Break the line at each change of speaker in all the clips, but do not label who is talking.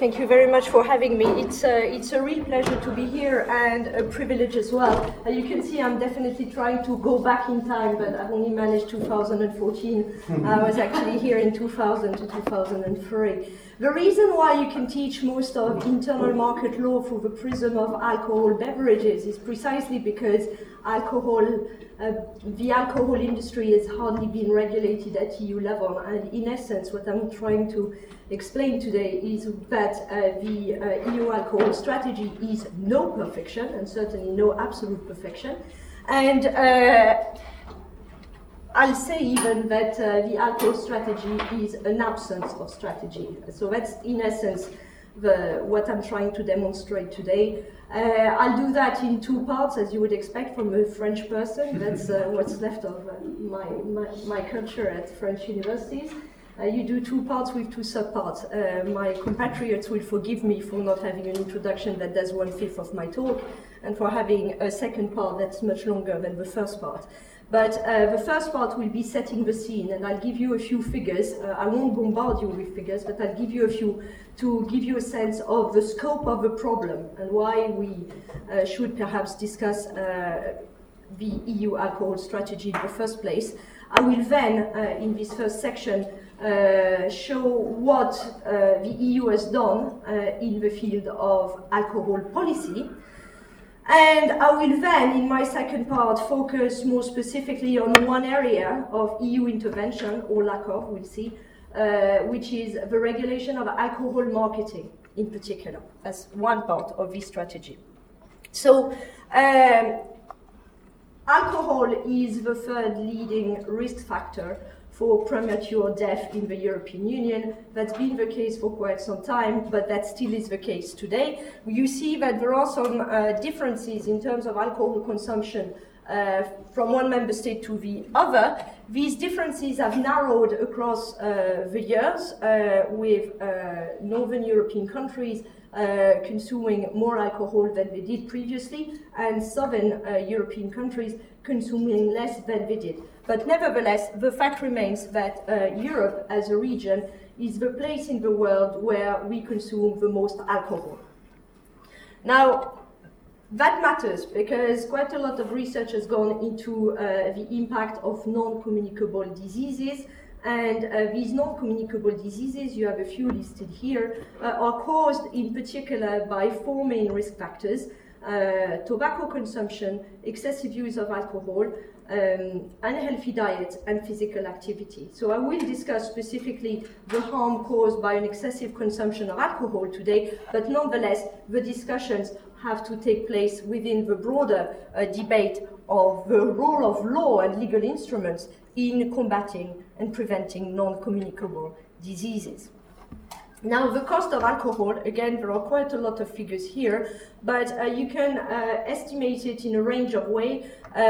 Thank you very much for having me. It's a real pleasure to be here and a privilege as well. You can see I'm definitely trying to go back in time, but I've only managed 2014. I was actually here in 2000 to 2003. The reason why you can teach most of internal market law through the prism of alcohol beverages is precisely because the alcohol industry has hardly been regulated at EU level, and in essence what I'm trying to explain today is that the EU alcohol strategy is no perfection, and certainly no absolute perfection, and I'll say even that the alcohol strategy is an absence of strategy. So that's in essence what I'm trying to demonstrate today. I'll do that in two parts, as you would expect from a French person. That's what's left of my culture at French universities. You do two parts with two subparts. My compatriots will forgive me for not having an introduction that does 1/5 of my talk, and for having a second part that's much longer than the first part. But the first part will be setting the scene, and I'll give you a few figures. I won't bombard you with figures, but I'll give you a few to give you a sense of the scope of the problem and why we should perhaps discuss the EU alcohol strategy in the first place. I will then, in this first section, show what the EU has done in the field of alcohol policy. And I will then, in my second part, focus more specifically on one area of EU intervention, or lack of, we'll see, which is the regulation of alcohol marketing in particular, as one part of this strategy. So, alcohol is the third leading risk factor for premature death in the European Union. That's been the case for quite some time, but that still is the case today. You see that there are some differences in terms of alcohol consumption from one member state to the other. These differences have narrowed across the years, with Northern European countries consuming more alcohol than they did previously, and Southern European countries consuming less than they did. But nevertheless, the fact remains that Europe as a region is the place in the world where we consume the most alcohol. Now, that matters because quite a lot of research has gone into the impact of non-communicable diseases, and these non-communicable diseases, you have a few listed here, are caused in particular by four main risk factors: tobacco consumption, excessive use of alcohol, unhealthy diet, and physical activity. So I will discuss specifically the harm caused by an excessive consumption of alcohol today, but nonetheless, the discussions have to take place within the broader debate of the role of law and legal instruments in combating and preventing non-communicable diseases. Now, the cost of alcohol, again, there are quite a lot of figures here, but you can estimate it in a range of ways.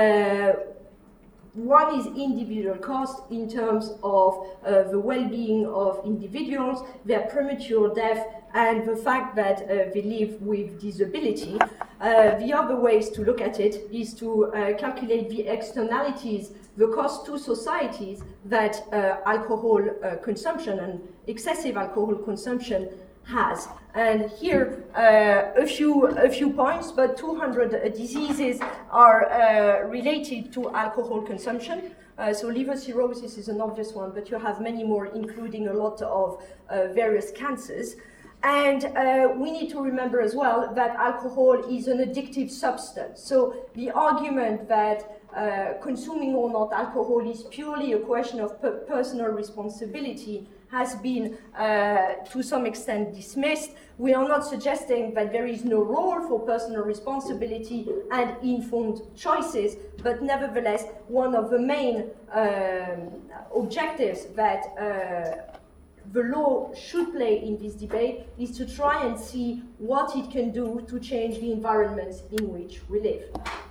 One is individual cost in terms of the well-being of individuals, their premature death, and the fact that they live with disability. The other ways to look at it is to calculate the externalities, the cost to societies that alcohol consumption and excessive alcohol consumption has. And here, a few points, but 200 diseases are related to alcohol consumption. So liver cirrhosis is an obvious one, but you have many more, including a lot of various cancers. And we need to remember as well that alcohol is an addictive substance. So the argument that consuming or not alcohol is purely a question of personal responsibility has been to some extent dismissed. We are not suggesting that there is no role for personal responsibility and informed choices, but nevertheless, one of the main objectives that the law should play in this debate is to try and see what it can do to change the environments in which we live.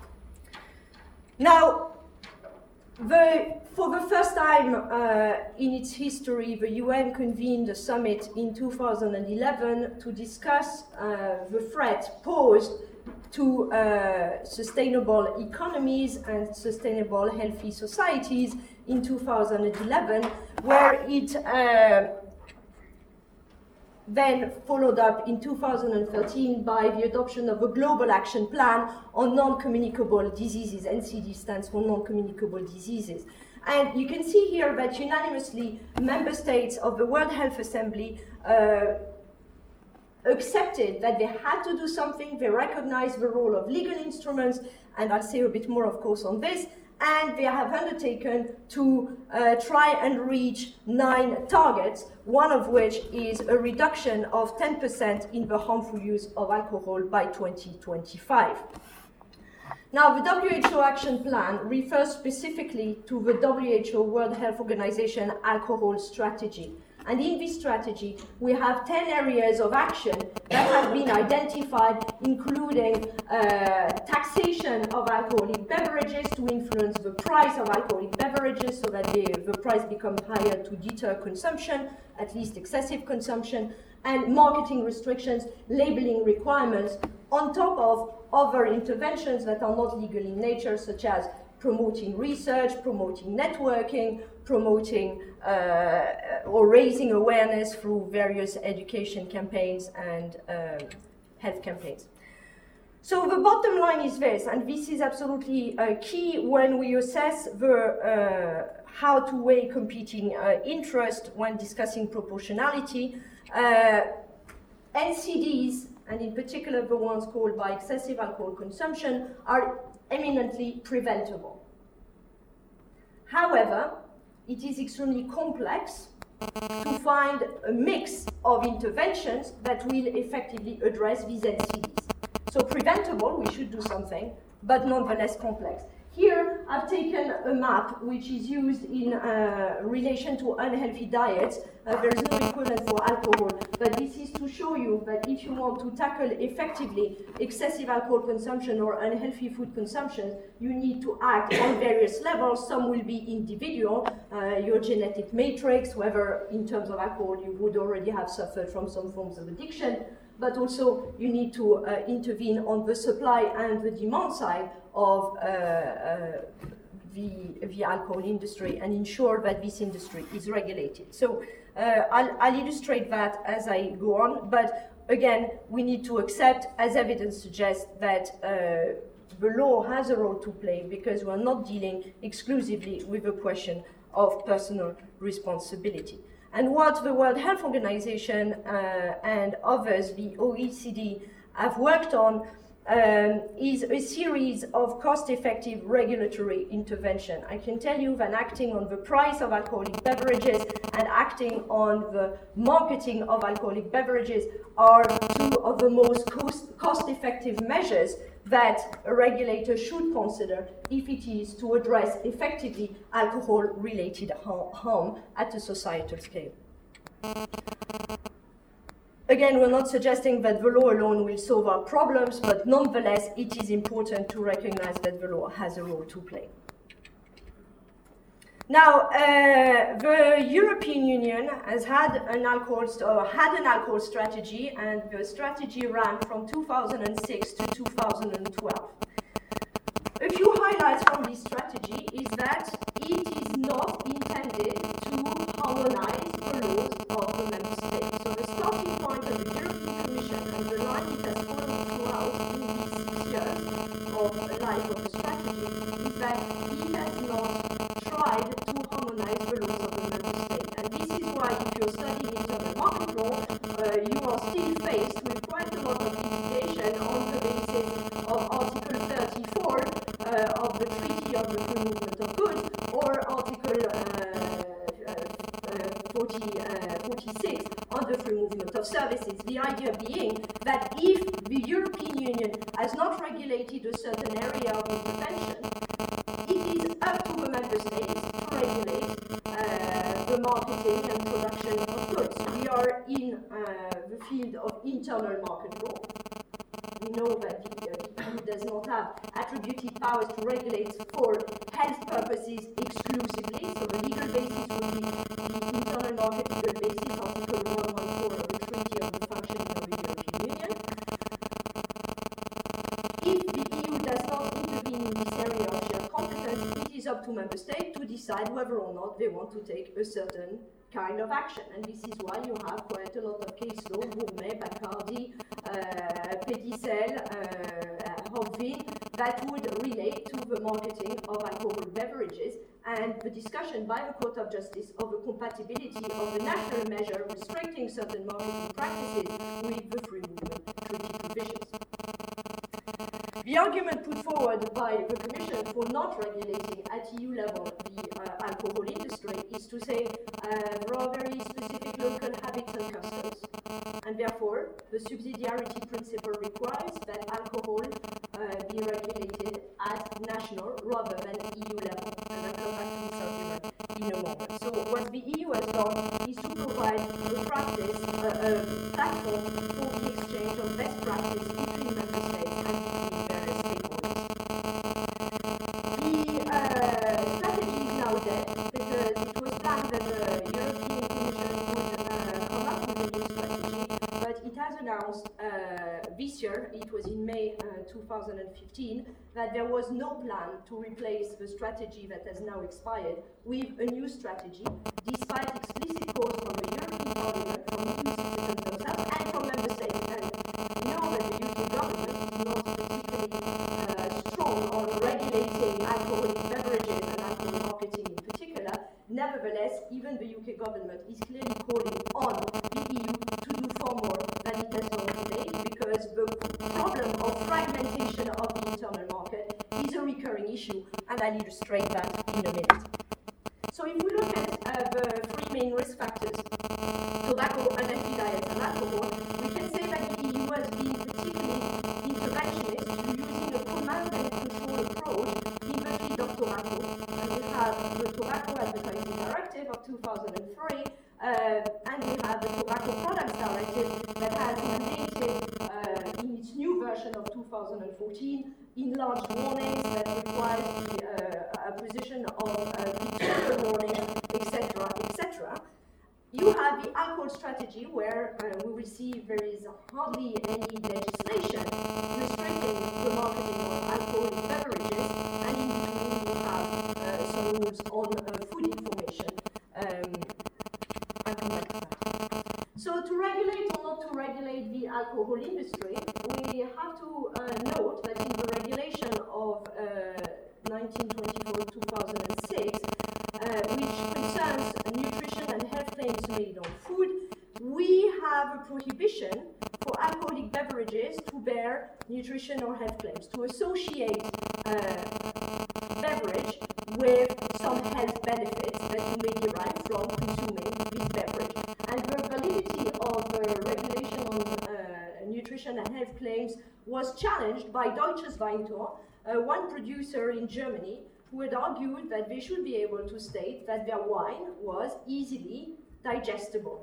Now, for the first time in its history, the UN convened a summit in 2011 to discuss the threat posed to sustainable economies and sustainable healthy societies in 2011, where it then followed up in 2013 by the adoption of a global action plan on non-communicable diseases. NCD stands for non-communicable diseases. And you can see here that unanimously member states of the World Health Assembly accepted that they had to do something. They recognized the role of legal instruments, and I'll say a bit more, of course, on this. And they have undertaken to try and reach 9 targets, one of which is a reduction of 10% in the harmful use of alcohol by 2025. Now, the WHO Action Plan refers specifically to the WHO World Health Organization alcohol strategy. And in this strategy, we have 10 areas of action that have been identified, including taxation of alcoholic beverages to influence the price of alcoholic beverages so that the price becomes higher to deter consumption, at least excessive consumption, and marketing restrictions, labeling requirements, on top of other interventions that are not legal in nature, such as promoting research, promoting networking, promoting or raising awareness through various education campaigns and health campaigns. So the bottom line is this, and this is absolutely key when we assess the how to weigh competing interest when discussing proportionality. NCDs, and in particular the ones called by excessive alcohol consumption, are eminently preventable. However, it is extremely complex to find a mix of interventions that will effectively address these NCDs. So preventable, we should do something, but nonetheless complex. Here, I've taken a map which is used in relation to unhealthy diets. There is no equivalent for alcohol, but this is to show you that if you want to tackle effectively excessive alcohol consumption or unhealthy food consumption, you need to act on various levels. Some will be individual, your genetic matrix, whether in terms of alcohol you would already have suffered from some forms of addiction, but also you need to intervene on the supply and the demand side of the alcohol industry and ensure that this industry is regulated. So I'll illustrate that as I go on, but again, we need to accept, as evidence suggests, that the law has a role to play because we're not dealing exclusively with the question of personal responsibility. And what the World Health Organization and others, the OECD, have worked on is a series of cost-effective regulatory intervention. I can tell you that acting on the price of alcoholic beverages and acting on the marketing of alcoholic beverages are two of the most cost-effective measures that a regulator should consider if it is to address effectively alcohol-related harm at a societal scale. Again, we're not suggesting that the law alone will solve our problems, but nonetheless, it is important to recognize that the law has a role to play. Now, the European Union has had an alcohol strategy, and the strategy ran from 2006 to 2012. A few highlights from this strategy is that it is not intended to harmonize the laws of the member states. So the starting point of the European Commission and the line it has followed throughout in these 6 years of life of the strategy is that it has not tried to harmonize the laws of the member state. And this is why if you're studying internal market law, you are still faced with quite a lot of litigation on the basis of Article 34 of the Treaty on the Free Movement of Goods or Article 46 on the Free Movement of Services. The idea being that if the European Union has not regulated a certain area of intervention, it is up to the member states to regulate the marketing and production of goods. We are in the field of internal market law. We know that the EU does not have attributed powers to regulate for health purposes exclusively, so the legal basis would be the internal market legal basis, Article 114 of the Treaty on the Functioning of the European Union. If the EU does not intervene in this area of shared competence, it is up to member states to decide whether or not they want to take a certain kind of action. And this is why you have quite a lot of case law, Gourmet, Bacardi, Pedicel, Hopvin, that would relate to the marketing of alcoholic beverages and the discussion by the Court of Justice of the compatibility of the national measure restricting certain marketing practices with the free movement treaty provisions. The argument put forward by the Commission for not regulating at EU level the alcohol industry is to say there are very specific local habits and customs, and therefore the subsidiarity principle requires that alcohol be regulated at national rather than EU level. And I'll come back to this argument in a moment. So what the EU has done is to provide a platform for the exchange of best practice between member states and between various stakeholders. The strategy is now dead because it was planned that the European Commission would come up with a new strategy, but it has announced this year, it was in May 2015, that there was no plan to replace the strategy that has now expired with a new strategy, despite explicit calls from the European Parliament, from EU citizens themselves, and from member states. And we know that the UK government is not particularly strong on regulating alcoholic beverages and alcohol marketing in particular. Nevertheless, even the UK government is clearly calling on the EU to do far more than it has done today, because the problem of fragmentation of the internal market is a recurring issue, and I'll illustrate that in a minute. So if we look at the three main risk factors, tobacco, unhealthy diet, and alcohol, we can say that the EU has been particularly interventionist, using a command and control approach in the field of tobacco. And we have the Tobacco Advertising Directive of 2003, and we have the Tobacco Products Directive that has mandated in its new version of 2014 enlarged warnings that requires the acquisition of pictorial warning, etc., etc. You have the alcohol strategy, where we will see there is hardly any legislation restricting the marketing of alcoholic beverages, and in between we have some rules on food information. I'll come back to that. So to regulate or not to regulate the alcohol industry, we have to note that in the regulation of 1924-2006, which concerns nutrition and health claims made on food, we have a prohibition for alcoholic beverages to bear nutrition or health claims, to associate beverage with some health benefits that you may derive from consuming this beverage. And the validity of the regulation on nutrition and health claims was challenged by Deutsches Weintor, one producer in Germany, who had argued that they should be able to state that their wine was easily digestible.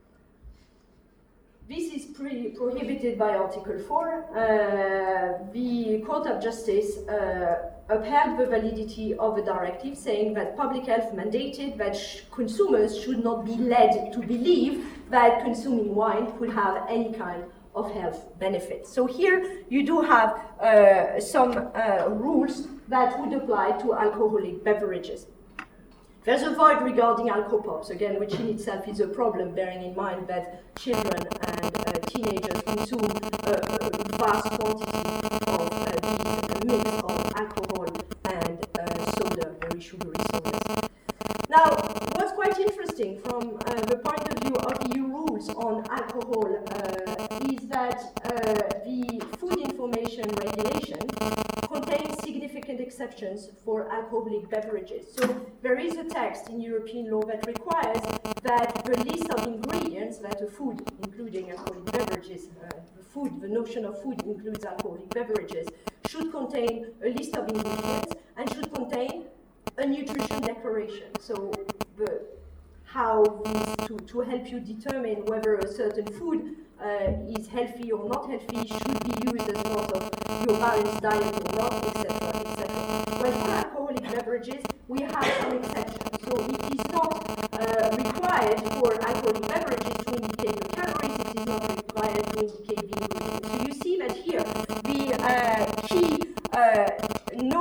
This is prohibited by Article 4. The Court of Justice upheld the validity of the directive, saying that public health mandated that consumers should not be led to believe that consuming wine could have any kind of health benefits. So here you do have some rules that would apply to alcoholic beverages. There's a void regarding alcopops, again, which in itself is a problem, bearing in mind that children and teenagers consume a vast quantity of these mix of alcohol and soda, very sugary sodas. Now, what's quite interesting from the point of view of EU rules on alcohol is that the food information regulation contains significant exceptions for alcoholic beverages. So there is a text in European law that requires that the list of ingredients that a food, including alcoholic beverages, the notion of food includes alcoholic beverages, should contain a list of ingredients and should contain a nutrition declaration. So how to help you determine whether a certain food is healthy or not healthy, should be used as part of your balanced diet or not, etc., etc. Well, for alcoholic beverages, we have some exceptions. So it is not required for alcoholic beverages to indicate the calories, it is not required to indicate the ingredients. So you see that here, the key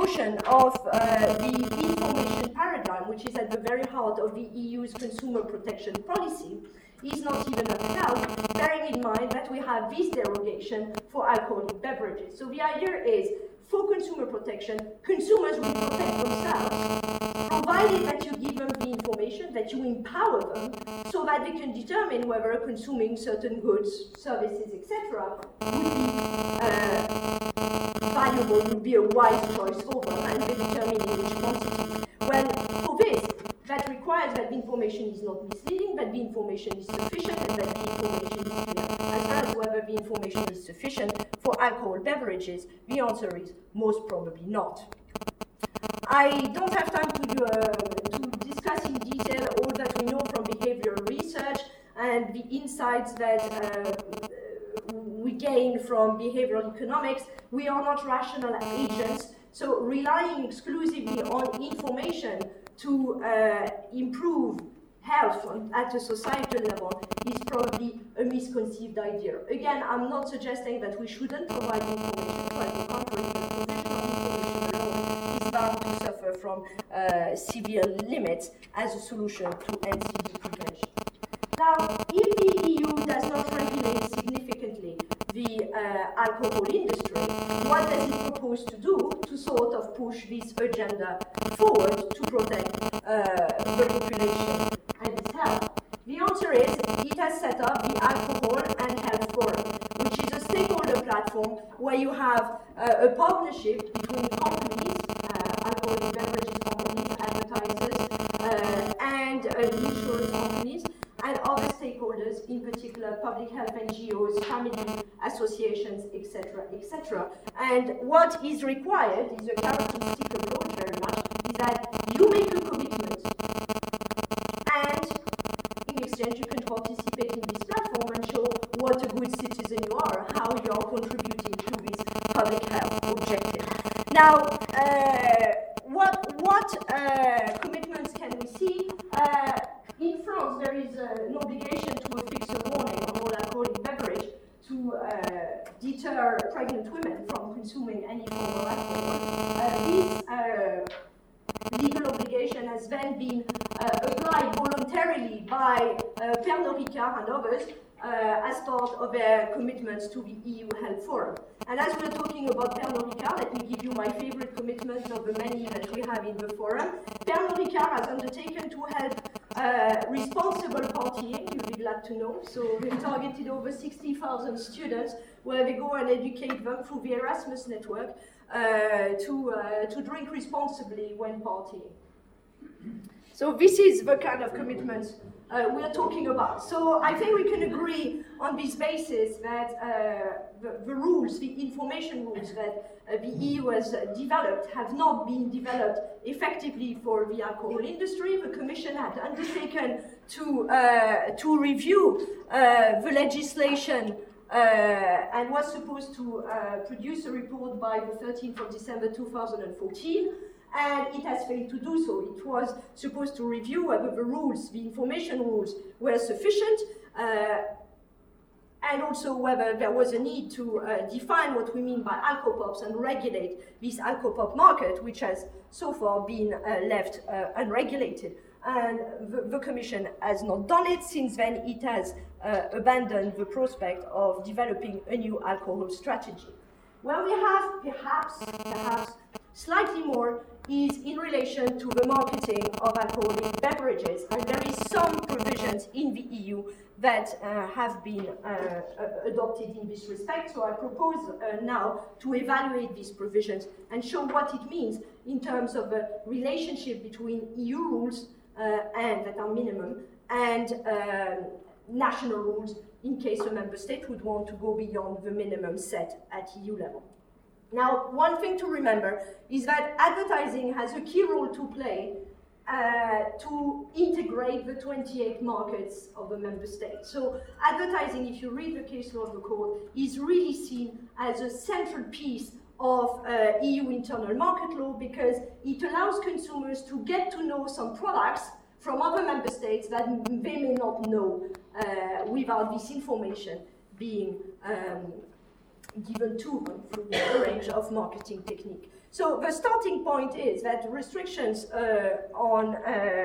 notion of the information paradigm, which is at the very heart of the EU's consumer protection policy, is not even upheld, bearing in mind that we have this derogation for alcoholic beverages. So the idea is, for consumer protection, consumers will protect themselves, provided that you give them the information, that you empower them, so that they can determine whether consuming certain goods, services, etc. would be valuable, would be a wise choice for them, and they determine in which quantity. Well, for this, that requires that the information is not misleading, that the information is sufficient, and that the information is clear. As far as whether the information is sufficient for alcohol beverages, the answer is most probably not. I don't have time to discuss in detail all that we know from behavioral research and the insights that we gain from behavioral economics. We are not rational agents, so relying exclusively on information to improve health at a societal level is probably a misconceived idea. Again, I'm not suggesting that we shouldn't provide information, quite the contrary, the provision of information alone is bound to suffer from severe limits as a solution to NCD prevention. Now, if the EU does not regulate significantly the alcohol industry, what does it propose to do to sort of push this agenda forward to protect the population and its health? The answer is it has set up the Alcohol and Health Forum, which is a stakeholder platform where you have a partnership between companies, alcoholic beverages companies, advertisers, and insurance companies, and other stakeholders, in particular public health NGOs, family associations, etc., etc. And what is required is a characteristic approach very much, is that you make a commitment, and in exchange you can participate in this platform and show what a good citizen you are, how you are contributing to this public health objective. Now, what commitments can we see? In France, there is an obligation to affix a warning on all alcoholic beverage to deter pregnant women from consuming any form of alcohol. This legal obligation has then been applied voluntarily by Pernod Ricard and others as part of their commitments to the EU Health Forum. And as we're talking about Pernod Ricard, let me give you my favorite commitment of the many that we have in the forum. Pernod Ricard has undertaken to help responsible partying, you'll be glad to know. So we've targeted over 60,000 students where they go and educate them through the Erasmus network to drink responsibly when partying. So this is the kind of commitments we are talking about. So I think we can agree on this basis that the rules, the information rules that the EU has developed have not been developed effectively for the alcohol industry. The Commission had undertaken to review the legislation and was supposed to produce a report by the 13th of December 2014. And it has failed to do so. It was supposed to review whether the rules, the information rules, were sufficient, and also whether there was a need to define what we mean by alcopops and regulate this alcopop market, which has so far been left unregulated. And the Commission has not done it. Since then, it has abandoned the prospect of developing a new alcohol strategy. Where we have perhaps slightly more is in relation to the marketing of alcoholic beverages, and there is some provisions in the EU that have been adopted in this respect. So I propose now to evaluate these provisions and show what it means in terms of a relationship between EU rules and that are minimum and national rules in case a member state would want to go beyond the minimum set at EU level. Now, one thing to remember is that advertising has a key role to play to integrate the 28 markets of a member state. So advertising, if you read the case law of the court, is really seen as a central piece of EU internal market law because it allows consumers to get to know some products from other member states that they may not know without this information being given to them through a range of marketing techniques. So the starting point is that restrictions on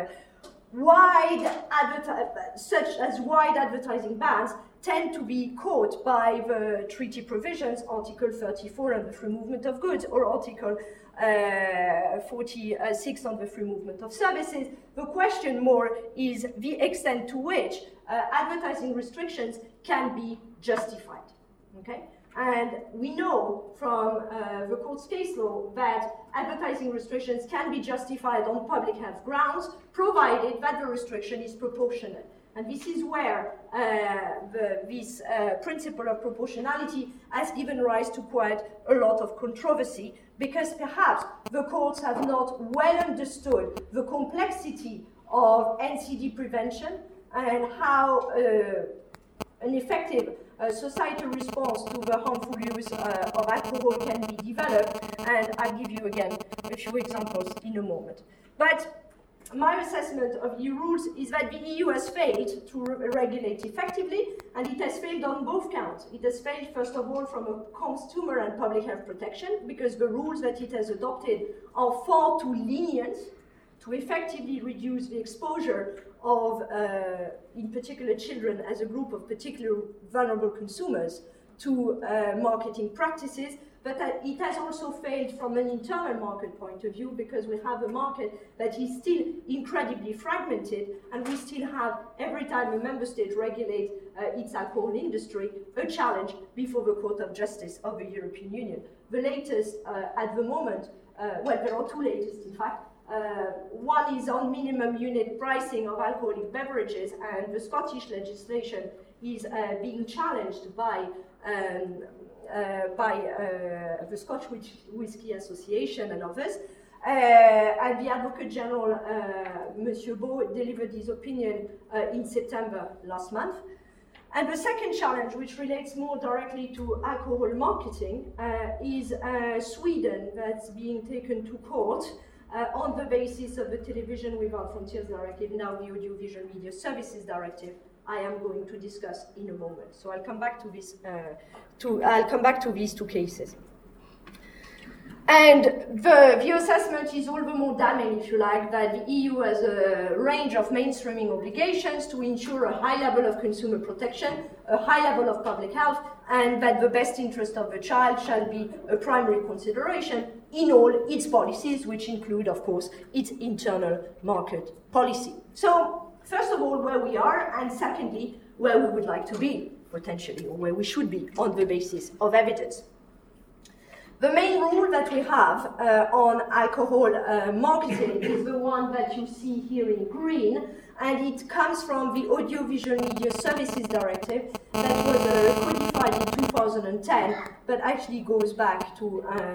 such as wide advertising bans tend to be caught by the treaty provisions, Article 34 on the free movement of goods, or Article 46 on the free movement of services. The question more is the extent to which advertising restrictions can be justified. Okay? And we know from the court's case law that advertising restrictions can be justified on public health grounds, provided that the restriction is proportionate. And this is where this principle of proportionality has given rise to quite a lot of controversy, because perhaps the courts have not well understood the complexity of NCD prevention and how an effective societal response to the harmful use of alcohol can be developed, and I'll give you again a few examples in a moment. But my assessment of EU rules is that the EU has failed to regulate effectively, and it has failed on both counts. It has failed, first of all, from a consumer and public health protection, because the rules that it has adopted are far too lenient to effectively reduce the exposure of, in particular, children as a group of particular vulnerable consumers to marketing practices. But it has also failed from an internal market point of view, because we have a market that is still incredibly fragmented, and we still have, every time a member state regulates its alcohol industry, a challenge before the Court of Justice of the European Union. The latest at the moment, well, there are two latest, in fact. One is on minimum unit pricing of alcoholic beverages, and the Scottish legislation is being challenged by the Scotch Whisky Association and others. And the Advocate General, Monsieur Beau, delivered his opinion in September last month. And the second challenge, which relates more directly to alcohol marketing, is Sweden, that's being taken to court on the basis of the Television Without Frontiers Directive, now the Audiovisual Media Services Directive, I am going to discuss in a moment. So I'll come back to this. I'll come back to these two cases. And the assessment is all the more damning, if you like, that the EU has a range of mainstreaming obligations to ensure a high level of consumer protection, a high level of public health, and that the best interest of the child shall be a primary consideration in all its policies, which include, of course, its internal market policy. So, first of all, where we are, and secondly, where we would like to be, potentially, or where we should be on the basis of evidence. The main rule that we have on alcohol marketing is the one that you see here in green, and it comes from the Audiovisual Media Services Directive that was codified in 2010, but actually goes back to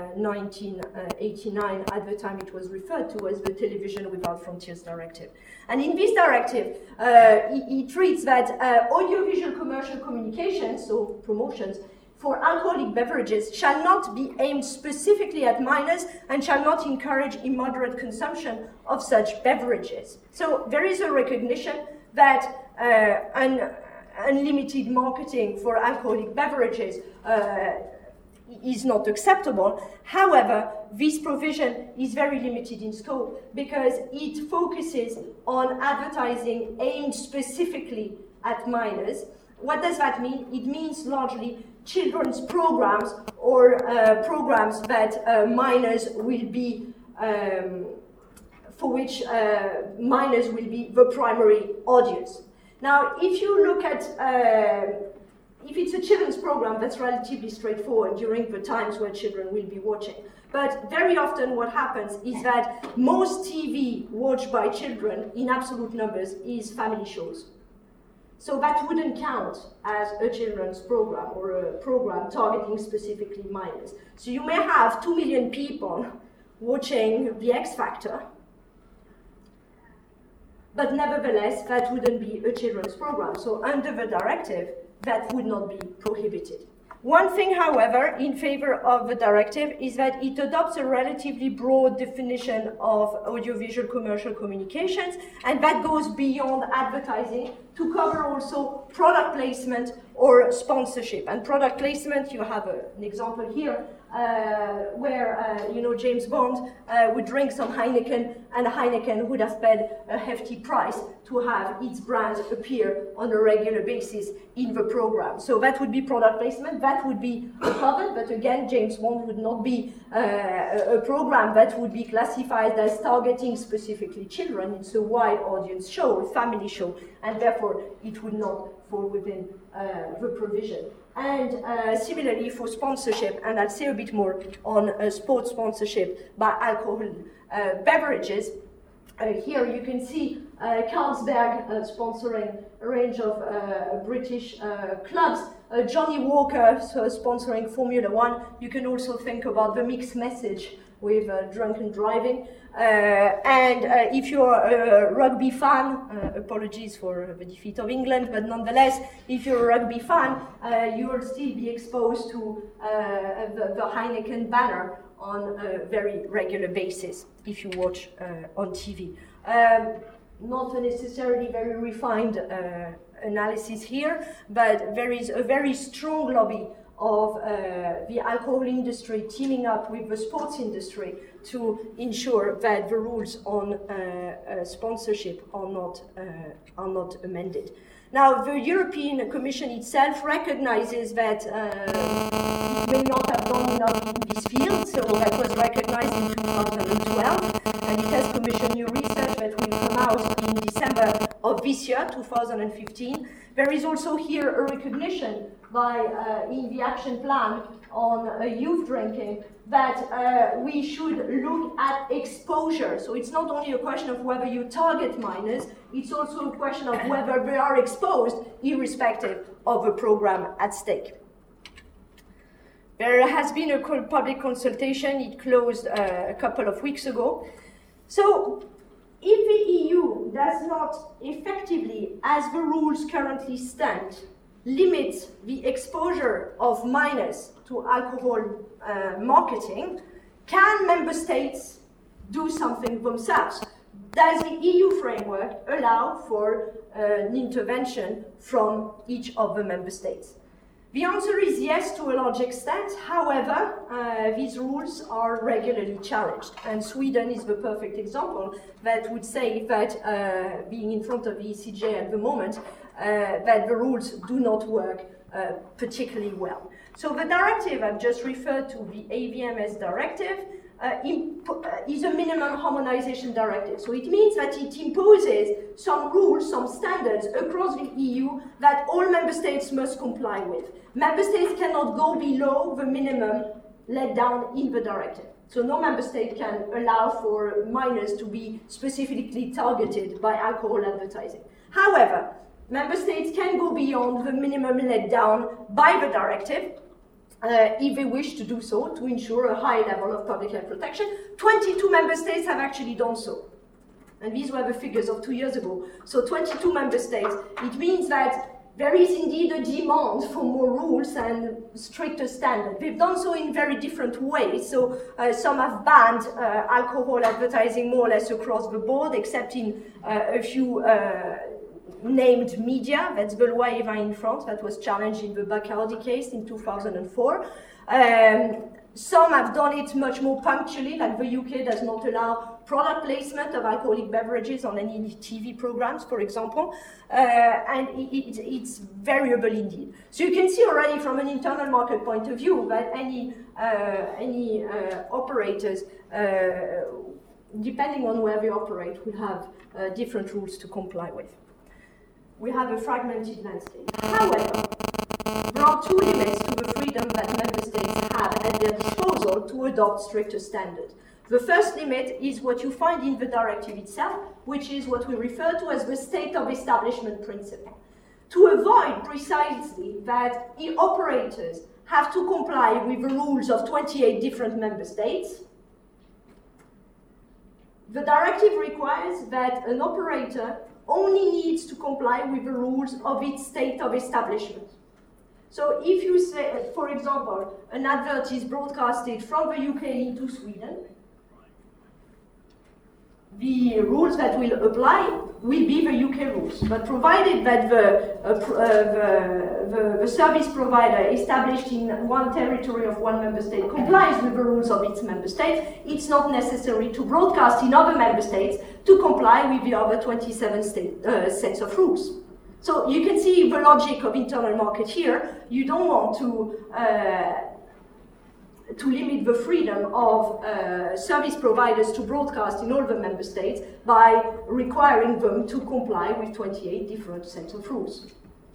1989, at the time it was referred to as the Television Without Frontiers Directive. And in this directive, it reads that audiovisual commercial communications, so promotions, for alcoholic beverages shall not be aimed specifically at minors and shall not encourage immoderate consumption of such beverages. So there is a recognition that unlimited marketing for alcoholic beverages is not acceptable. However, this provision is very limited in scope because it focuses on advertising aimed specifically at minors. What does that mean? It means largely children's programs or programs that minors will be, for which minors will be the primary audience. Now, if you look at, if it's a children's program, that's relatively straightforward during the times where children will be watching. But very often what happens is that most TV watched by children in absolute numbers is family shows. So that wouldn't count as a children's program or a program targeting specifically minors. So you may have 2 million people watching The X Factor, but nevertheless, that wouldn't be a children's program. So under the directive, that would not be prohibited. One thing, however, in favor of the directive is that it adopts a relatively broad definition of audiovisual commercial communications, and that goes beyond advertising to cover also product placement or sponsorship. And product placement, you have an example here, where James Bond would drink some Heineken, and Heineken would have paid a hefty price to have its brand appear on a regular basis in the program. So that would be product placement, that would be covered, but again, James Bond would not be a program that would be classified as targeting specifically children. It's a wide audience show, a family show, and therefore it would not fall within the provision. And similarly for sponsorship, and I'll say a bit more on sports sponsorship by alcohol beverages. Here you can see Carlsberg sponsoring a range of British clubs, Johnny Walker sponsoring Formula One. You can also think about the mixed message with drunken driving. And if you're a rugby fan, apologies for the defeat of England, but nonetheless, if you're a rugby fan, you will still be exposed to the Heineken banner on a very regular basis if you watch on TV. Not a necessarily very refined analysis here, but there is a very strong lobby of the alcohol industry teaming up with the sports industry to ensure that the rules on sponsorship are not amended. Now, the European Commission itself recognizes that it may not have done enough in this field, so that was recognized in 2012, and it has commissioned new research that will come out in December of this year, 2015. There is also here a recognition in the action plan on youth drinking that we should look at exposure. So it's not only a question of whether you target minors, it's also a question of whether they are exposed irrespective of the program at stake. There has been a public consultation, it closed a couple of weeks ago. So if the EU does not effectively, as the rules currently stand, limit the exposure of minors to alcohol marketing, can member states do something themselves? Does the EU framework allow for an intervention from each of the member states? The answer is yes to a large extent. However, these rules are regularly challenged, and Sweden is the perfect example that would say that, being in front of the ECJ at the moment, that the rules do not work particularly well. So the directive I've just referred to, the AVMS directive, is a minimum harmonization directive. So it means that it imposes some rules, some standards across the EU that all member states must comply with. Member states cannot go below the minimum laid down in the directive. So no member state can allow for minors to be specifically targeted by alcohol advertising. However, member states can go beyond the minimum laid down by the directive if they wish to do so to ensure a high level of public health protection. 22 member states have actually done so. And these were the figures of 2 years ago. So 22 member states. It means that there is indeed a demand for more rules and stricter standards. They've done so in very different ways. So some have banned alcohol advertising more or less across the board, except in a few named media. That's Beloeil in France, that was challenged in the Bacardi case in 2004. Some have done it much more punctually, like the UK does not allow product placement of alcoholic beverages on any TV programs, for example, and it's variable indeed. So you can see already from an internal market point of view that any operators, depending on where they operate, will have different rules to comply with. We have a fragmented landscape. However, there are two limits to the freedom that member states have at their disposal to adopt stricter standards. The first limit is what you find in the directive itself, which is what we refer to as the state of establishment principle. To avoid precisely that operators have to comply with the rules of 28 different member states, the directive requires that an operator only needs to comply with the rules of its state of establishment. So if you say, for example, an advert is broadcasted from the UK into Sweden, the rules that will apply will be the UK rules, but provided that the service provider established in one territory of one member state complies with the rules of its member state, it's not necessary to broadcast in other member states to comply with the other 27 sets of rules. So you can see the logic of internal market here. You don't want to limit the freedom of service providers to broadcast in all the member states by requiring them to comply with 28 different sets of rules.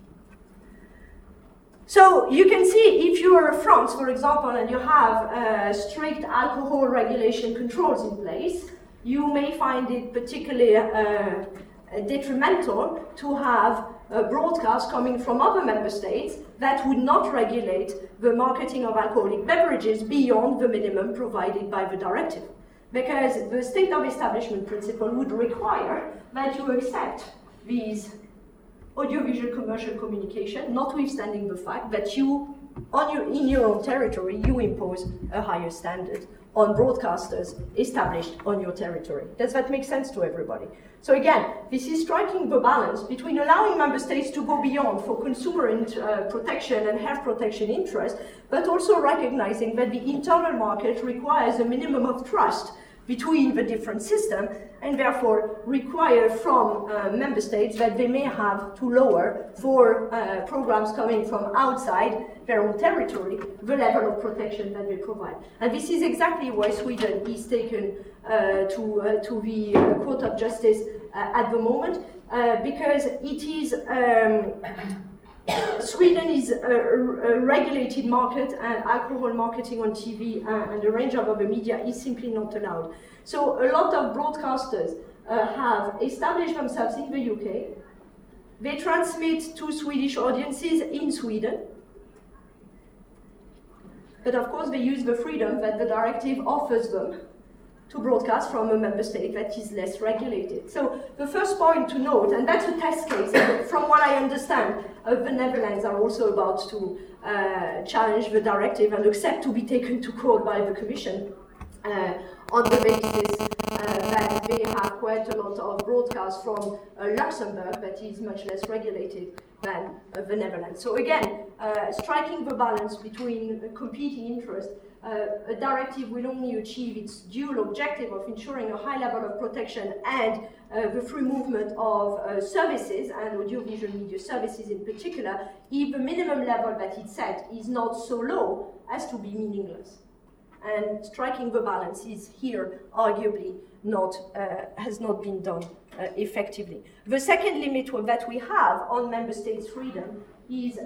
So you can see if you are France, for example, and you have strict alcohol regulation controls in place, you may find it particularly detrimental to have broadcasts coming from other member states that would not regulate the marketing of alcoholic beverages beyond the minimum provided by the directive. Because the state of establishment principle would require that you accept these audiovisual commercial communication, notwithstanding the fact that you, in your own territory, you impose a higher standard on broadcasters established on your territory. Does that make sense to everybody? So again, this is striking the balance between allowing member states to go beyond for consumer protection and health protection interests, but also recognizing that the internal market requires a minimum of trust between the different systems, and therefore require from member states that they may have to lower for programs coming from outside their own territory the level of protection that they provide. And this is exactly why Sweden is taken to the Court of Justice at the moment, because it is Sweden is a regulated market, and alcohol marketing on TV and a range of other media is simply not allowed. So a lot of broadcasters have established themselves in the UK. They transmit to Swedish audiences in Sweden. But of course they use the freedom that the directive offers them to broadcast from a member state that is less regulated. So the first point to note, and that's a test case, from what I understand, the Netherlands are also about to challenge the directive and accept to be taken to court by the Commission on the basis that they have quite a lot of broadcasts from Luxembourg that is much less regulated than the Netherlands. So again, striking the balance between competing interests, a directive will only achieve its dual objective of ensuring a high level of protection and the free movement of services and audiovisual media services in particular, if the minimum level that it set is not so low as to be meaningless. And striking the balance is here arguably has not been done effectively. The second limit that we have on member states' freedom is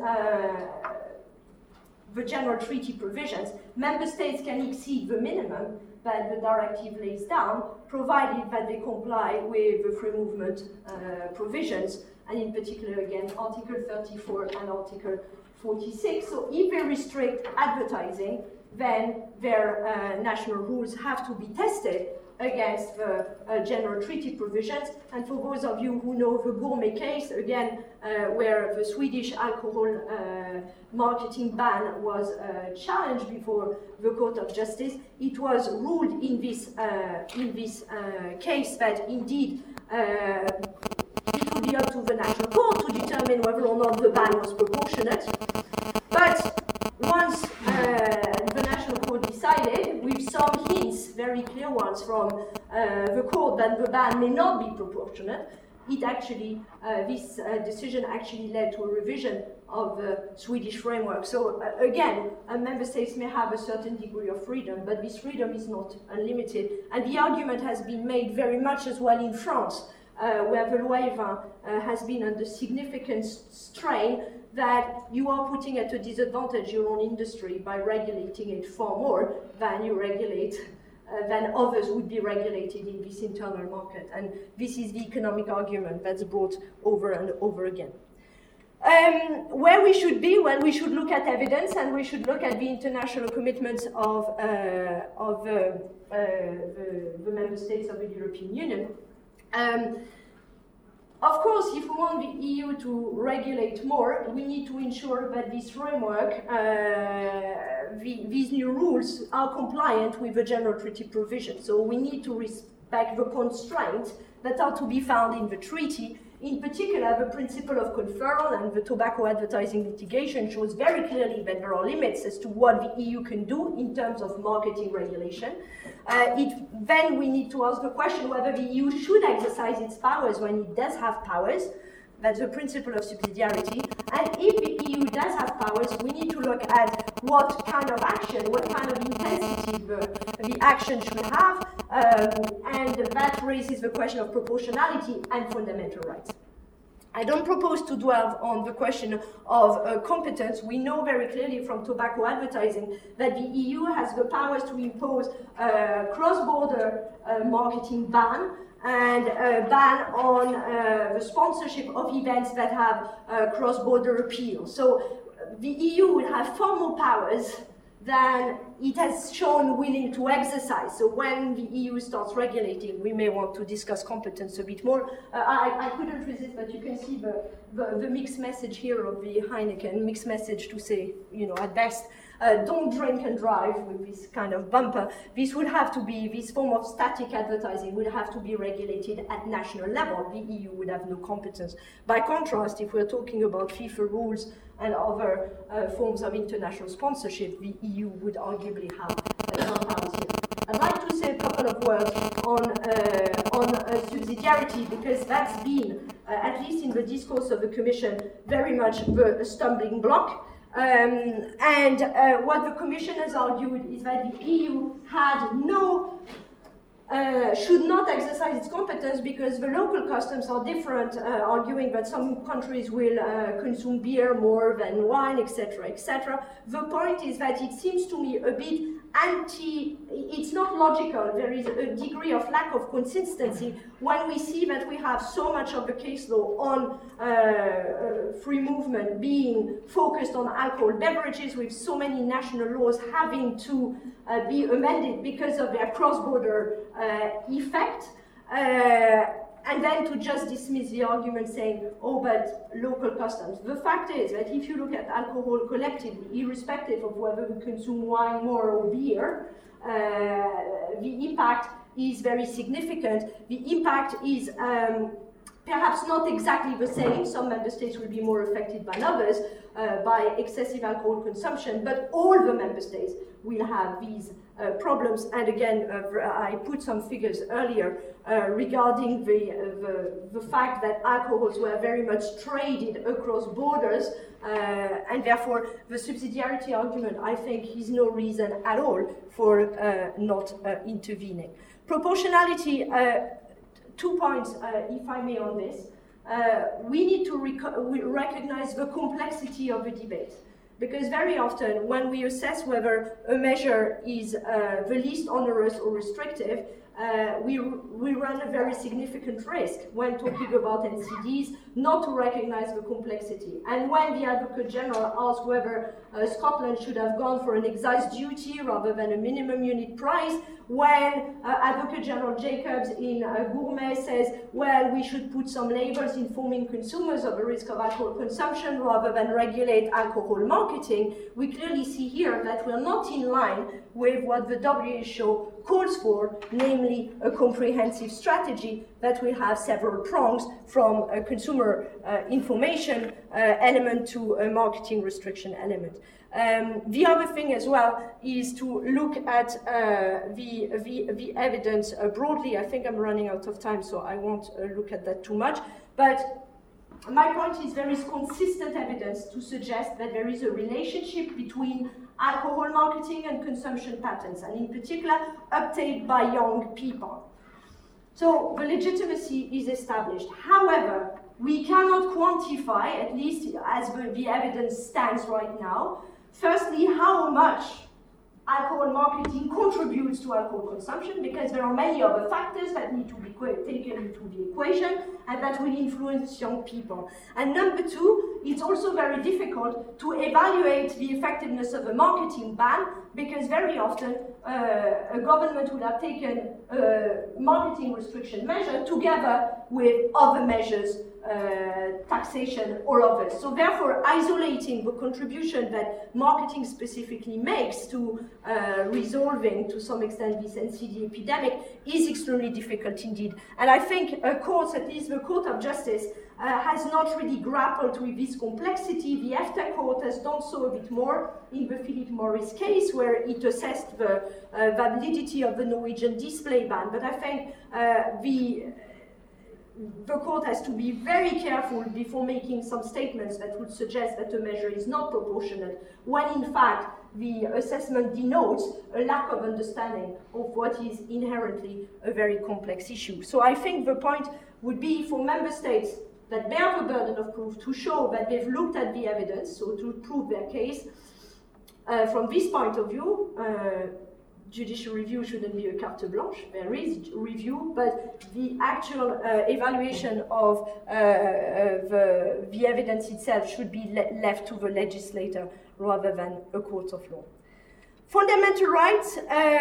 the general treaty provisions. Member states can exceed the minimum that the directive lays down, provided that they comply with the free movement provisions, and in particular, again, Article 34 and Article 46. So if they restrict advertising, then their national rules have to be tested against the general treaty provisions. And for those of you who know the Gourmet case, again, where the Swedish alcohol marketing ban was challenged before the Court of Justice, it was ruled in this case that indeed it would be up to the national court to determine whether or not the ban was proportionate. But once the national court decided, with some hints, very clear ones from the court, that the ban may not be proportionate, it actually, this decision actually led to a revision of the Swedish framework. So again, member states may have a certain degree of freedom, but this freedom is not unlimited. And the argument has been made very much as well in France, where the loi 20 has been under significant strain, that you are putting at a disadvantage your own industry by regulating it far more than you regulate, than others would be regulated in this internal market. And this is the economic argument that's brought over and over again. Where we should be, well, we should look at evidence, and we should look at the international commitments of the member states of the European Union. Of course, if we want the EU to regulate more, we need to ensure that this framework, these new rules, are compliant with the general treaty provision. So we need to respect the constraints that are to be found in the treaty. In particular, the principle of conferral and the tobacco advertising litigation shows very clearly that there are limits as to what the EU can do in terms of marketing regulation. Then we need to ask the question whether the EU should exercise its powers when it does have powers. That's the principle of subsidiarity. And if the EU does have powers, we need to look at what kind of action, what kind of intensity the action should have, and that raises the question of proportionality and fundamental rights. I don't propose to dwell on the question of competence. We know very clearly from tobacco advertising that the EU has the powers to impose a cross-border marketing ban and a ban on the sponsorship of events that have cross-border appeal. So the EU will have far more powers than it has shown willing to exercise. So when the EU starts regulating, we may want to discuss competence a bit more. I couldn't resist, but you can see the mixed message here of the Heineken, mixed message to say, at best, don't drink and drive with this kind of bumper. This would have to be, this form of static advertising would have to be regulated at national level. The EU would have no competence. By contrast, if we're talking about FIFA rules and other forms of international sponsorship, the EU would arguably have some powers here. I'd like to say a couple of words on subsidiarity, because that's been, at least in the discourse of the Commission, very much the stumbling block. What the Commission has argued is that the EU had should not exercise its competence because the local customs are different, arguing that some countries will consume beer more than wine, etc., etc. The point is that it seems to me a bit it's not logical. There is a degree of lack of consistency when we see that we have so much of the case law on free movement being focused on alcohol beverages, with so many national laws having to be amended because of their cross-border effect. And then to just dismiss the argument saying, oh, but local customs. The fact is that if you look at alcohol collectively, irrespective of whether we consume wine more or beer, the impact is very significant. The impact is perhaps not exactly the same. Some member states will be more affected than others by excessive alcohol consumption, but all the member states will have these problems. And again, I put some figures earlier regarding the fact that alcohols were very much traded across borders, and therefore the subsidiarity argument, I think, is no reason at all for not intervening. Proportionality, 2 points, if I may, on this. We need to recognize the complexity of the debate. Because very often, when we assess whether a measure is the least onerous or restrictive, we run a very significant risk when talking about NCDs not to recognize the complexity. And when the Advocate General asks whether Scotland should have gone for an excise duty rather than a minimum unit price, when Advocate General Jacobs in Gourmet says, well, we should put some labels informing consumers of the risk of alcohol consumption rather than regulate alcohol marketing, we clearly see here that we're not in line with what the WHO calls for, namely a comprehensive strategy that will have several prongs, from a consumer information element to a marketing restriction element. The other thing as well is to look at the evidence broadly. I think I'm running out of time, so I won't look at that too much. But my point is there is consistent evidence to suggest that there is a relationship between alcohol marketing and consumption patterns, and in particular, uptake by young people. So the legitimacy is established. However, we cannot quantify, at least as the evidence stands right now, firstly, how much alcohol marketing contributes to alcohol consumption, because there are many other factors that need to be taken into the equation and that will influence young people. And number two, it's also very very difficult to evaluate the effectiveness of a marketing ban, because very often a government will have taken a marketing restriction measure together with other measures, taxation or others. So therefore, isolating the contribution that marketing specifically makes to resolving, to some extent, this NCD epidemic is extremely difficult indeed. And I think courts, at least the Court of Justice, has not really grappled with this complexity. The EFTA Court has done so a bit more in the Philip Morris case, where it assessed the validity of the Norwegian display ban. But I think the court has to be very careful before making some statements that would suggest that a measure is not proportionate, when in fact the assessment denotes a lack of understanding of what is inherently a very complex issue. So I think the point would be for member states that bear the burden of proof to show that they've looked at the evidence, so to prove their case. From this point of view, judicial review shouldn't be a carte blanche. There is review, but the actual evaluation of the evidence itself should be left to the legislator rather than a court of law. Fundamental rights,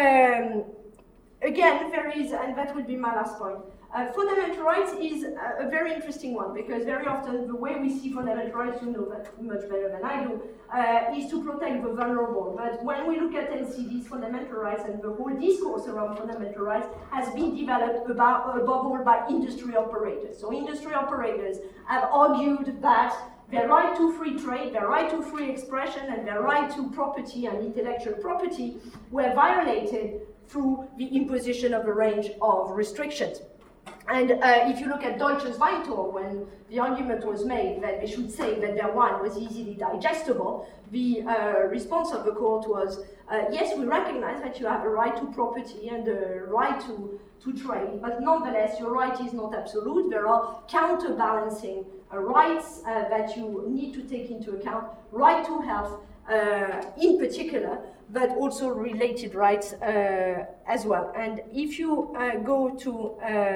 again, there is, and that would be my last point. Fundamental rights is a very interesting one, because very often the way we see fundamental rights, you know that much better than I do, is to protect the vulnerable. But when we look at NCD's fundamental rights, and the whole discourse around fundamental rights has been developed above all by industry operators. So industry operators have argued that their right to free trade, their right to free expression, and their right to property and intellectual property were violated through the imposition of a range of restrictions. And if you look at Deutsches Weintor, when the argument was made that they should say that their wine was easily digestible, the response of the court was, yes, we recognize that you have a right to property and a right to trade, but nonetheless, your right is not absolute. There are counterbalancing rights that you need to take into account, right to health in particular, but also related rights as well. And if you go to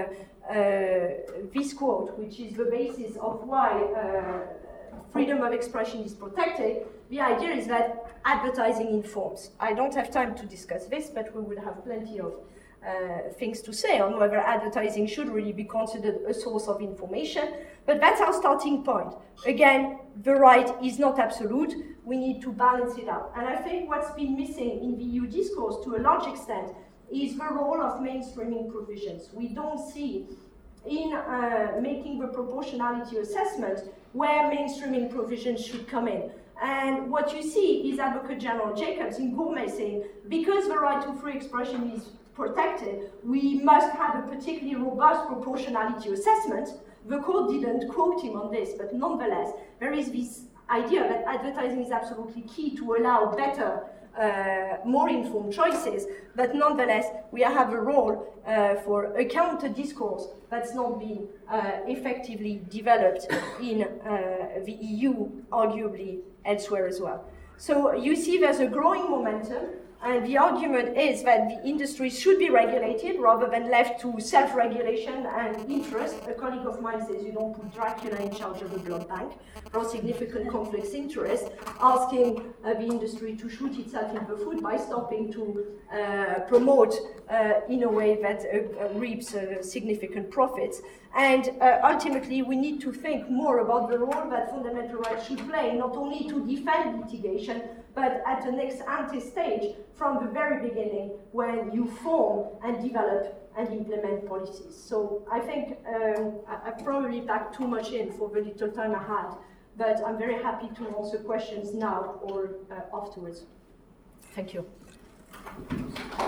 this quote, which is the basis of why freedom of expression is protected, the idea is that advertising informs. I don't have time to discuss this, but we will have plenty of things to say on whether advertising should really be considered a source of information, but that's our starting point. Again, the right is not absolute. We need to balance it out. And I think what's been missing in the EU discourse to a large extent is the role of mainstreaming provisions. We don't see in making the proportionality assessment where mainstreaming provisions should come in. And what you see is Advocate General Jacobs in Gourmet saying, because the right to free expression is protected, we must have a particularly robust proportionality assessment. The court didn't quote him on this, but nonetheless, there is this idea that advertising is absolutely key to allow better, more informed choices, but nonetheless, we have a role for a counter-discourse that's not been effectively developed in the EU, arguably elsewhere as well. So you see there's a growing momentum, and the argument is that the industry should be regulated rather than left to self-regulation and interest. A colleague of mine says you don't put Dracula in charge of a blood bank. There are significant conflicts of interest, asking the industry to shoot itself in the foot by stopping to promote in a way that reaps significant profits. And ultimately, we need to think more about the role that fundamental rights should play, not only to defend litigation, but at the next ante stage, from the very beginning, when you form and develop and implement policies. So I think I've probably packed too much in for the little time I had, but I'm very happy to answer questions now or afterwards. Thank you.